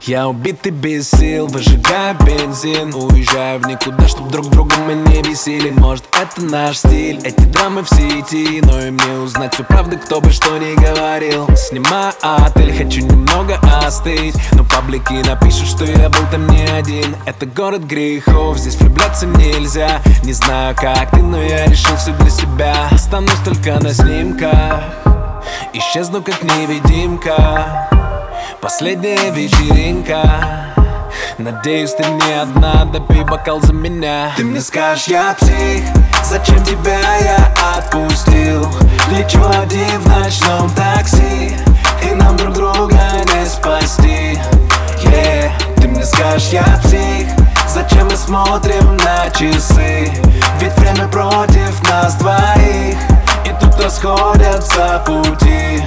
Я убитый без сил, выжигаю бензин. Уезжаю в никуда, чтоб друг друга мы не бесили. Может, это наш стиль, эти драмы в сети. Но и мне узнать всю правду, кто бы что ни говорил. Снимаю отель, хочу немного остыть, но паблики напишут, что я был там не один. Это город грехов, здесь влюбляться нельзя. Не знаю как ты, но я решил все для себя. Останусь только на снимках, исчезну как невидимка. Последняя вечеринка, надеюсь, ты не одна. Допей бокал за меня. Ты мне скажешь, я псих, зачем тебя я отпустил? Лечу один в ночном такси, и нам друг друга не спасти. Ты мне скажешь, я псих, зачем мы смотрим на часы? Ведь время против нас двоих, и тут расходятся пути.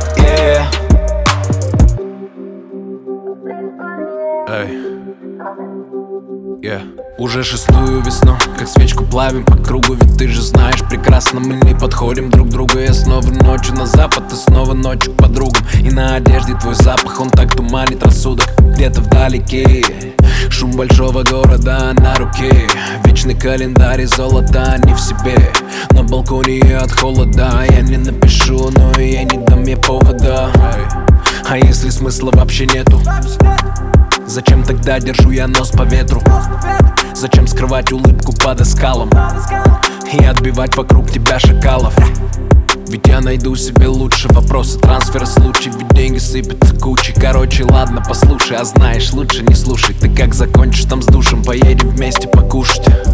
Уже шестую весну, как свечку плавим по кругу. Ведь ты же знаешь прекрасно, мы не подходим друг другу. Я снова ночью на запад, и снова ночью к подругам. И на одежде твой запах, он так туманит рассудок. Где-то вдалеке шум большого города на руке. Вечный календарь и золото, не в себе. На балконе я от холода. Я не напишу, но и я не дам ей повода. А если смысла вообще нету, зачем тогда держу я нос по ветру? Зачем скрывать улыбку под оскалом и отбивать вокруг тебя шакалов? Ведь я найду себе лучше. Вопросы трансфера случай, ведь деньги сыпятся кучей. Короче, ладно, послушай, а знаешь, лучше не слушай. Ты как закончишь там с душем, поедем вместе покушать.